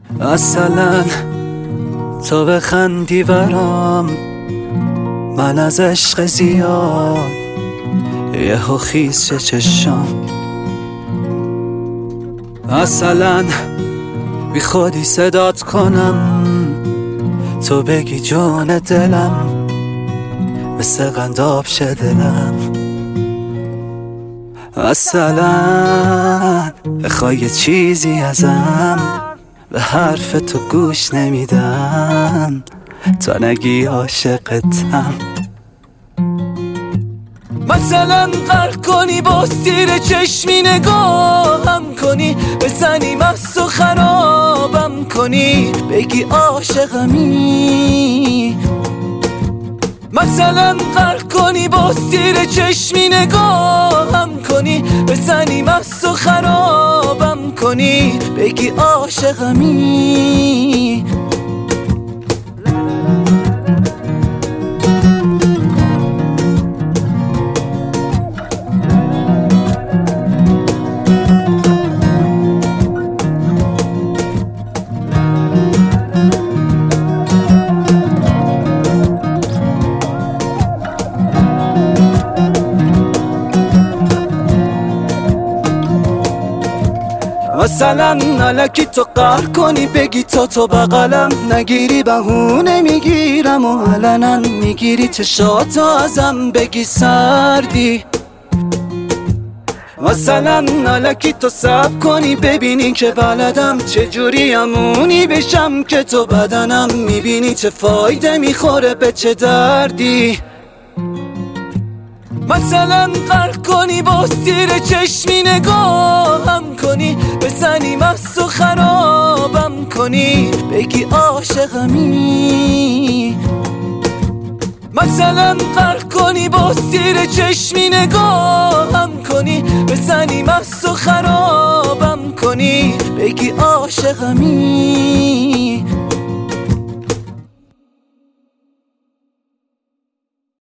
مثلا تو بخندی برام، من از عشق زیاد یهو خیز شه چشام. مثلا بی خودی صدات کنم، تو بگی جون دلم، مثل قنداب شه دلم. مثلا بخوای یه چیزی ازم، به حرف تو گوش نمیدم تا نگی عاشقتم. مثلا قهر کنی با سیر چشمی نگاهم کنی، بزنی مست و خرابم کنی، بگی عاشقمی. مثلا قهر کنی با سیر چشمی نگاهم کنی، بزنی مست و خرابم کنی، بگی عاشقمی. مثلا الکی تو قهر کنی، بگی تو بغلم نگیری، بهونه میگیرم و علنا میگیری چشاتو ازم، بگی سردی. مثلا الکی تو صبر کنی، ببینی که بلدم چجوری امونی بشم که تو بدنم، میبینی چه فایده میخوره به چه دردی. مثلا قهر کنی با سیر چشمی نگاهم کنی، بزنی مست و خرابم کنی، بگی عاشقمی. مثلا قهر کنی با سیر چشمی نگاهم کنی، بزنی مست و خرابم کنی، بگی عاشقمی.